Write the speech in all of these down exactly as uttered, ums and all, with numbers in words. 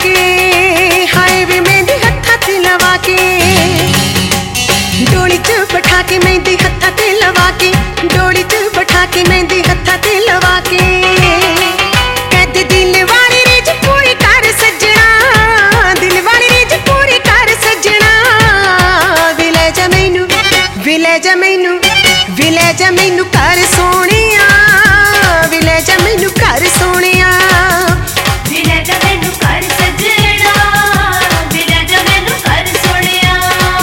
के हाय वे मेहंदी हत्था ते लवा के डोली च बैठा के मेहंदी हत्था ते लवा के डोली च बैठा के मेहंदी हत्था ते लवा के कहते दिल वाली रीझ पूरी कर सजना दिल वाली रीझ पूरी कर सजना विले जा मैनू विले जा मैनू विले जा मैनू कर सोनिया विले जा मैनू कर सोनिया विले जा मैनू कर सजना विले जा मैनू कर सोनिया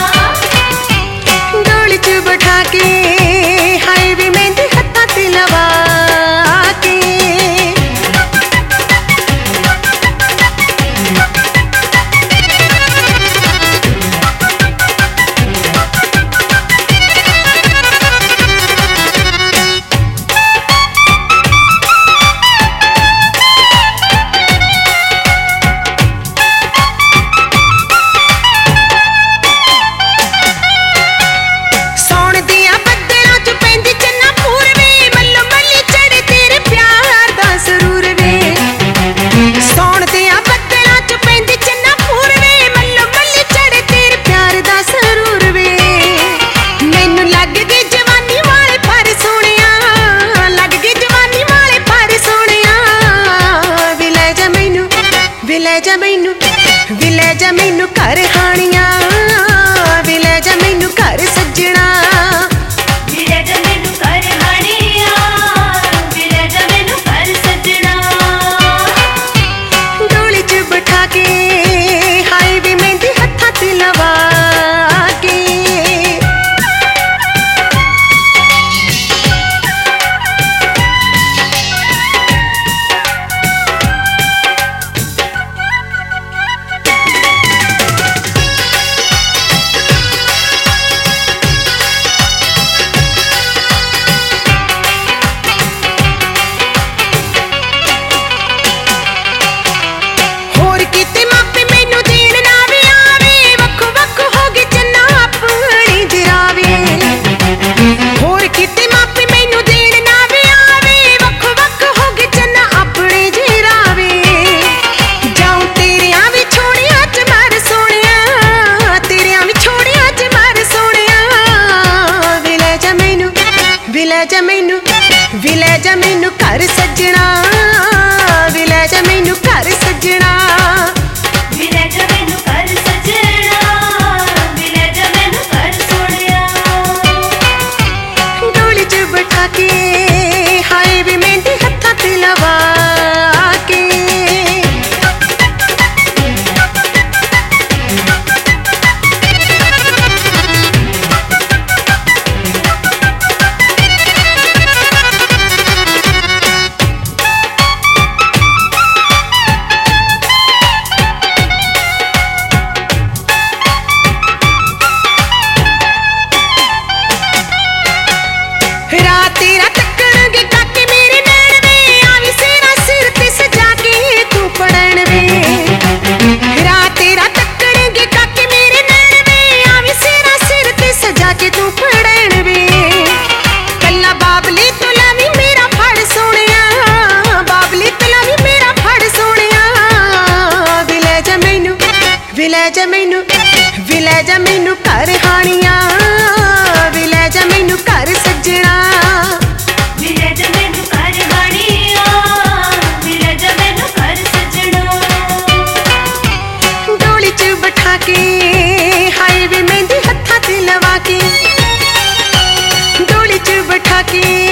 डोली च बैठा के हाय वे मेहंदी हत्था ते लवा के विले जा मैनू विले जा मैनू कर हानिया विले जा मैनू कर सजना विले जा मैनू कर हानिया विले जा मैनू कर सजना डोली च बैठा के हाय वे मेहंदी हत्था ते लवा के विले जा मैनू विले जा मैनू कर सजना विले जा मैनू कर सजना विले जा मैनू कर सजना विले जा मैनू कर सोनिया डोली च बैठा के हाय वे मेहंदी हत्था ते लवा के रात तेरा तकणगे काके मेरे नैन वे आवी सेरा सिर ते सजा के तू पड़न वे रात तेरा तकणगे काके मेरे नैन वे आवी सेरा सिर ते सजा के तू पड़न वे कल्ला बाबली तुला भी मेरा फड़ सोनिया बाबली तुला भी मेरा फड़ सोनिया विले जा मैनू विले जा मैनू विले जा मैनू कर हानिया विले जा मैनू कर सजना विले जा मैनू कर हानिया विले जा मैनू कर सजना डोली च बैठा के हाय वे मेहंदी हत्था ते लवा के डोली च बैठा के